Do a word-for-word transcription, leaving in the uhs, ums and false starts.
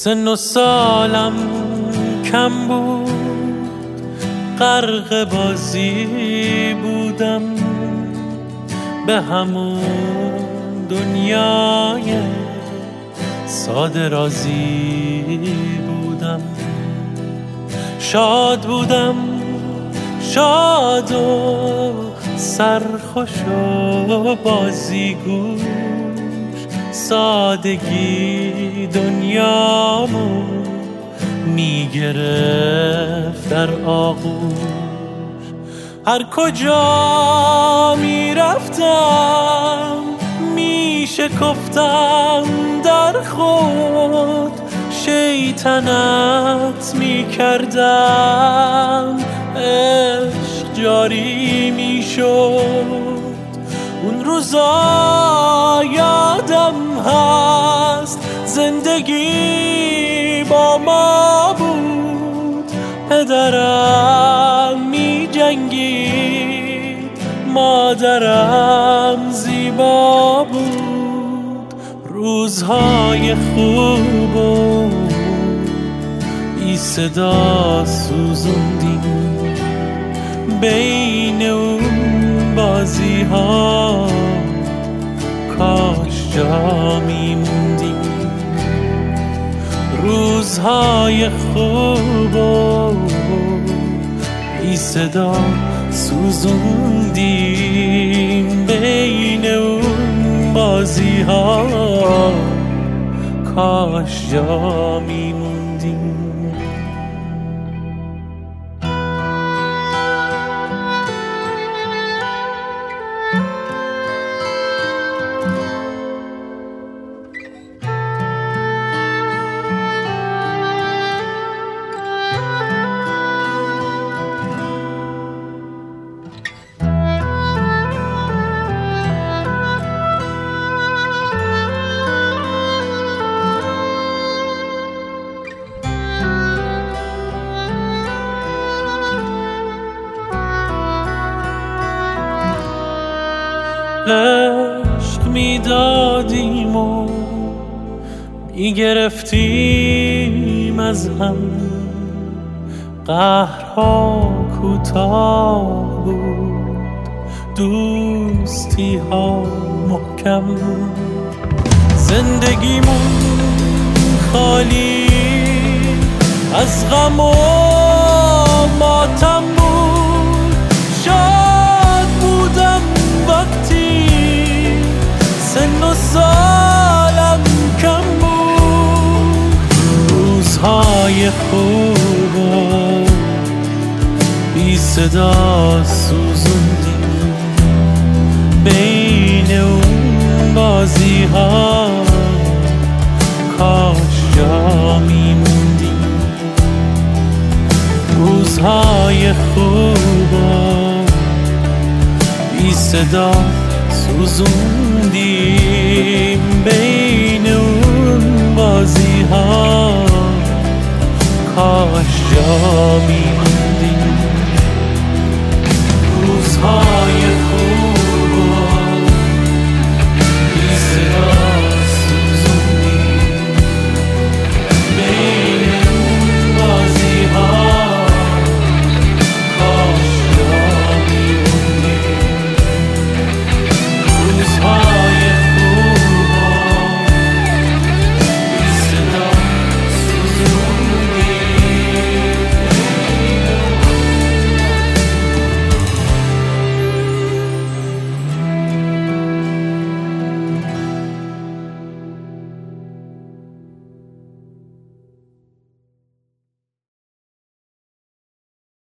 سن و سالم کم بود، غرق بازی بودم، به همون دنیای ساده رازی بودم. شاد بودم، شاد و سرخوش و بازیگوش، سادگی دنیامو میگرفت در آغوش. هر کجا میرفتم میشکفتم در خود، شیطنت میکردم عشق جاری میشد. اون روزا یادم هست زندگی با ما بود، پدرم می جنگید، مادرم زیبا بود. روزهای خوب و بی صدا سوزوندیم بین اون بازی ها، کاش جا میموندیم. روزهای خوب و بی صدا سوزوندیم بین اون بازی ها، کاش جا میموندیم. عشق میدادیم و میگرفتیم از هم، قهرها کوتاه بود، دوستی ها محکم. زندگیمون خالی از غم و ماتم بود، شاد بودم وقتی سن و سالم کم بود. روزهای خوب و بی صدا سوزوندیم بین اون بازی ها، کاش جا میموندیم. روزهای خوب و بی صدا سوزوندیم بین اون بازی ها، کاش جا می